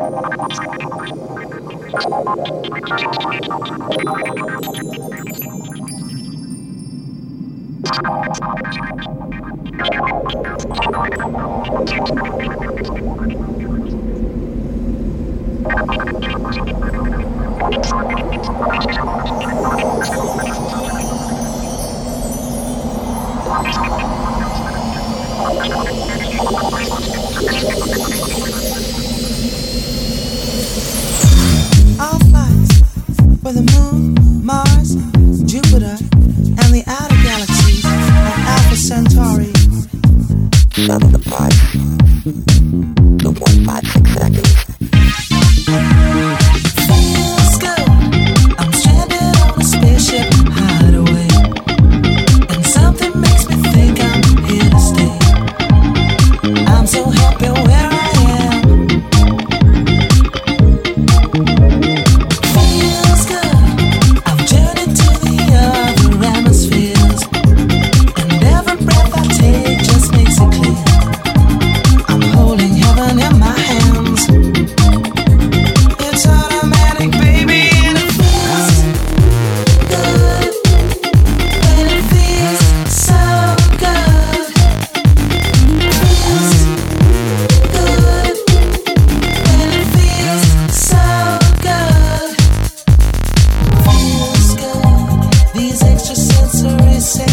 All flights for the moon, Mars, Jupiter, and the outer galaxies of Alpha Centauri. 7 to 5. 2.56 seconds. Feels good. I'm stranded on a spaceship hideaway, and something makes me think I'm here to stay. I'm so happy where I am. Feels good. I've journeyed to the other hemispheres, and every breath I take just makes it clear. I'm holding heaven in my hands. It's automatic, baby, and it feels good. And it feels so good. Feels good. And it feels so good. Feels good. These extrasensory